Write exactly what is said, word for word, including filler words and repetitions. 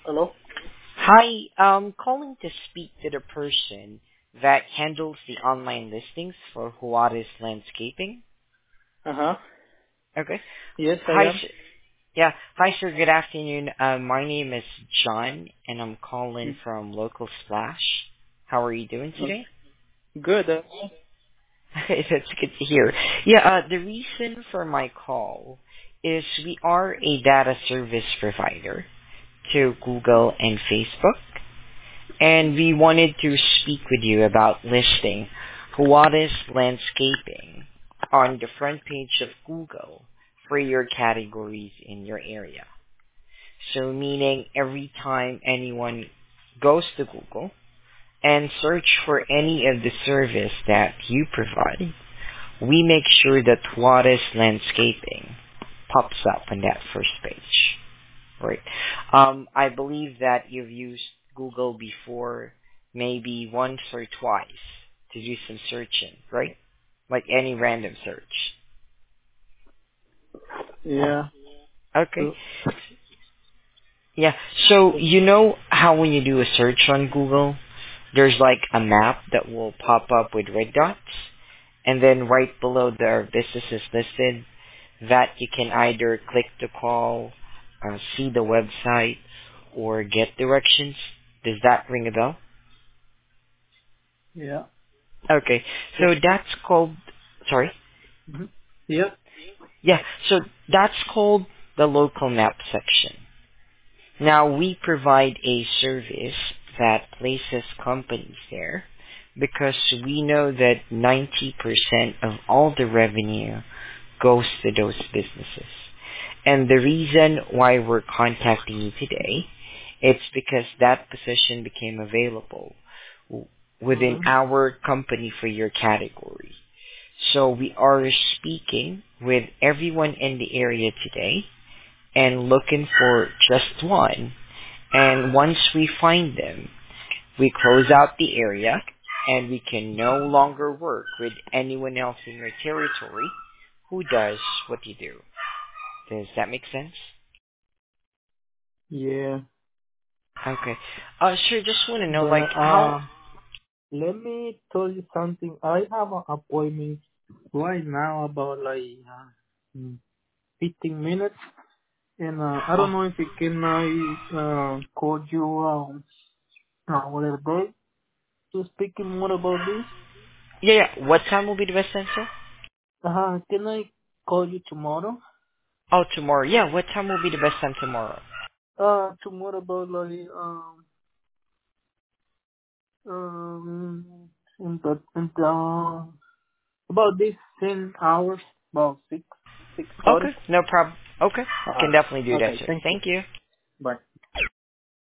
Hello? Hi, I'm calling to speak to the person that handles the online listings for Juarez Landscaping. Uh-huh. Okay. Yes, I Hi, am. sir. Yeah. Hi, sir. Good afternoon. Uh, my name is John, and I'm calling Mm. from Local Splash. How are you doing Oh, today? good. Uh, That's good to hear. Yeah, uh, the reason for my call is we are a data service provider to Google and Facebook, and we wanted to speak with you about listing Juarez Landscaping on the front page of Google for your categories in your area. So meaning every time anyone goes to Google and search for any of the service that you provide, we make sure that Juarez Landscaping pops up on that first page. Right. Um, I believe that you've used Google before, maybe once or twice, to do some searching, right? Like any random search. yeah. Okay. Uh, Yeah. So you know how when you do a search on Google, there's like a map that will pop up with red dots, and then right below there are businesses listed that you can either click to call, uh, see the website, or get directions. Does that ring a bell? yeah. Okay, so that's called, sorry? Mm-hmm. Yeah. Yeah, so that's called the local map section. Now we provide a service that places companies there because we know that ninety percent of all the revenue goes to those businesses. And the reason why we're contacting you today, it's because that position became available w- within Mm-hmm. our company for your category. So we are speaking with everyone in the area today and looking for just one. And once we find them, we close out the area and we can no longer work with anyone else in your territory who does what you do. Does that make sense? Yeah. Okay. Uh, sure, just want to know, But, like, how... uh, let me tell you something. I have an appointment right now about like uh, mm, fifteen minutes. And, uh, I don't Oh, know if it can I, uh, call you, um, another day to speak more about this. yeah, yeah. What time will be the best time, sir? Uh, can I call you tomorrow? Oh, tomorrow. Yeah, what time will be the best time tomorrow? Uh, tomorrow about like, um, Um, in the, in the, about this ten hours, about six, six thirty. Okay, no problem. Okay, can Alright. definitely do that, Okay, sir. thank you. Thank you. Bye.